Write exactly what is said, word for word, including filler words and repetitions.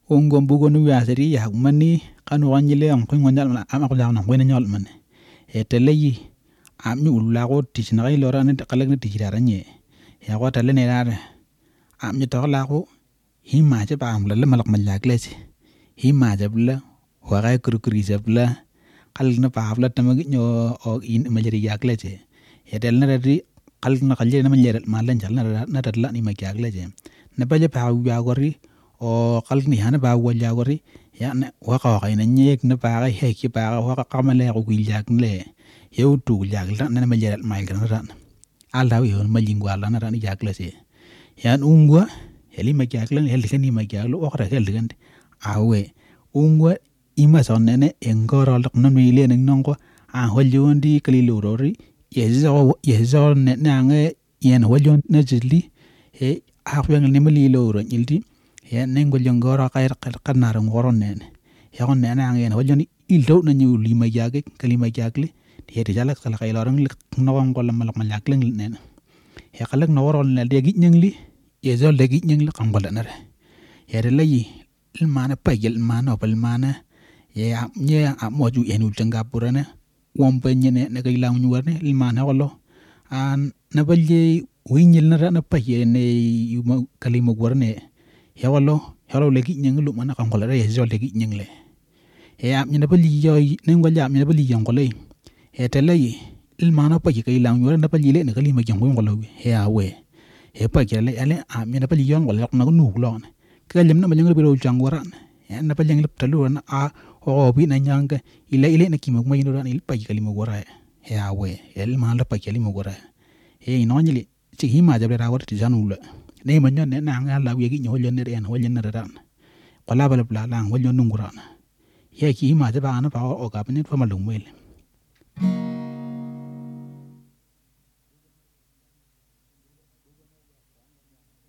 ongo mbugo nu ya seri ya mani kanu wanyile on ko ngonyal na ama ko na ko nyol man e teleyi am ni ulla ko tisna ga lora ne kalak ne tijira ranye ya ko tale ne dare am ni to la ko hima je ba am la malak mal yaklesi hima je bla wa ga kurkuri je bla kal na pa bla tamag nyo o in majari yaklesi e tel na ri kal na kalje na maljer malan jal na na tadla ni makyaklesi na ba je pa ya gori o kal ni hana ba wala gori ya na wa ka ka ina nyek na ba ga he ki ba wa ka kamale ko gilyak le yew tu gilyak la na maljer mal gran ran al daw yo malingwa la na ran yaklesi yan ungwa heli makyaklan heli kan ni makyaklo o kra hel gan awe ungwa ima sonnene engoro lak non mi le nang ko a holjondi kalilo rori yezo yezo ne nange yen holjon na jili e a khwen ni mali lo ro nyildi ya nengo jongoro kayr kanar ngoron nen ya on ne nange yen holjon il do na nyu li magyage kali magyakli te te jala kala kay lorang no ngol malak malaklen nen ya kalak no woron ne de gi nyingli yezo de gi nyingli kangol na re ya de layi il mana payel mana opal mana ya nye a moju enu Singapore ne wompe nyene ne kay lang ñu warne il mana wolo an na balje winyil na na paye ne yuma kalima warne ya wolo halo legi nyenglu mana kangol re yezo legi nyengle ya nyene bali yoy ne ngol ya nyene bali yangole e telay il mana paye kay lang ñu warne na bali le ne kalima jangol ngolo ya we e paye le ale a nyene bali yon wala na nu lon kalim na malang biro jangwaran ya na paling lep talu na a o bi na nyanga ile ile na kimog may nuran il paye kalima wara ya we el ma la paye kalima wara e no nyili ci hima jabre rawat ti janula ne ma nyon ne na nga la wi gi nyol ne ren hol ne ran qala bal bla la hol nyon nguran ye ki hima jaba na pa o ka pin fa malum wel